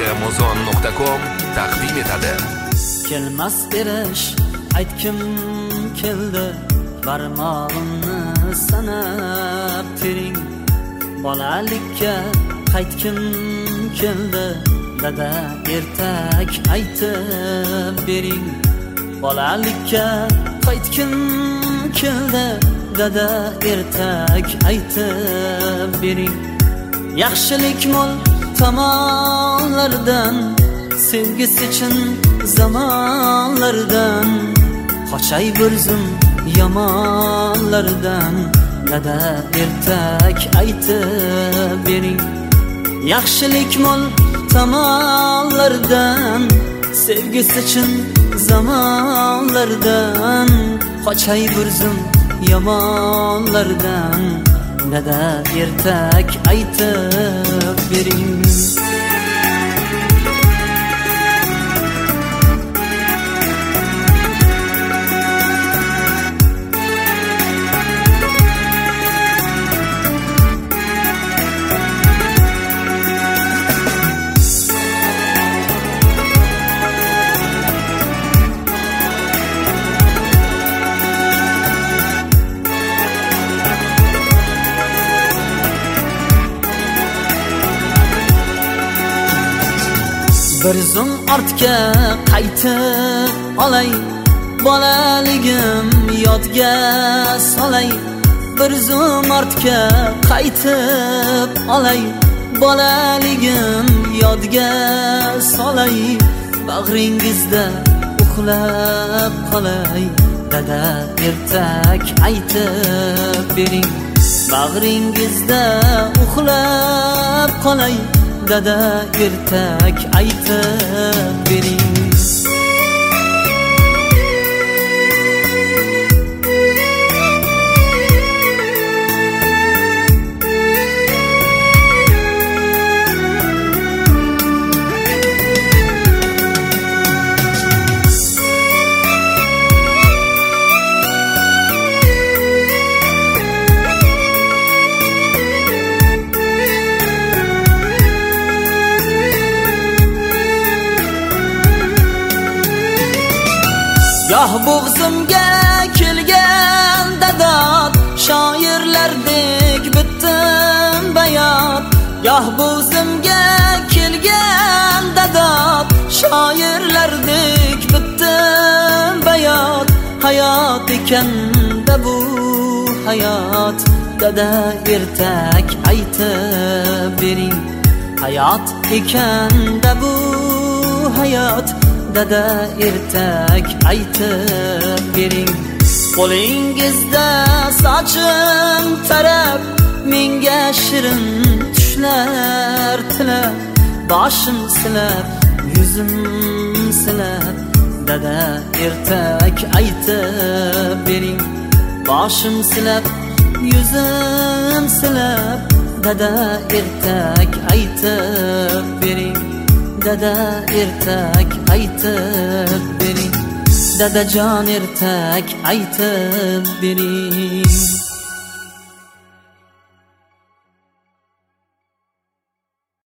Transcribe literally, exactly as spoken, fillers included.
amazon nuqta com taqdim etadi. Kelmas erish aytkim keldi, barmog'imni sanab tering. Bolalikka qaytkim keldi, dada ertak aytib bering. Bolalikka qaytkim keldi, dada ertak aytib bering. Yaxshilik mo'l tomonlardan, sevgisi chin zamonlardan, qochay bir zum yomonlardan, dada ertak aytib bering. Yaxshilik mo'l tomonlardan, sevgisi chin zamonlardan, qochay bir zum yomonlardan, dada ertak aytib bering. Bir zum ortga qaytib olay, bolaligim yodga solay. Bir zum ortga qaytib olay, bolaligim yodga solay. Bag'ringizda uxlab qolay, dada ertak aytib bering. Bag'ringizda uxlab qolay, dada ertak aytib bering. Goh bo'g'zimga kelgan dadot, shoirlardek bitdim bayot. Goh bo'g'zimga kelgan dadot, shoirlardek bitdim bayot. Hayot ekan-da bu hayot, dada ertak aytib bering. Hayot ekan-da bu hayot, dada ertak aytib bering. Qo'lingizda sochim tarab, menga shirin tushlar tilab. Boshim silab, yuzim silab, dada ertak aytib bering. Boshim silab, yuzim silab, dada ertak aytib bering. Dada ertak aytib bering. Dadajon ertak aytib bering.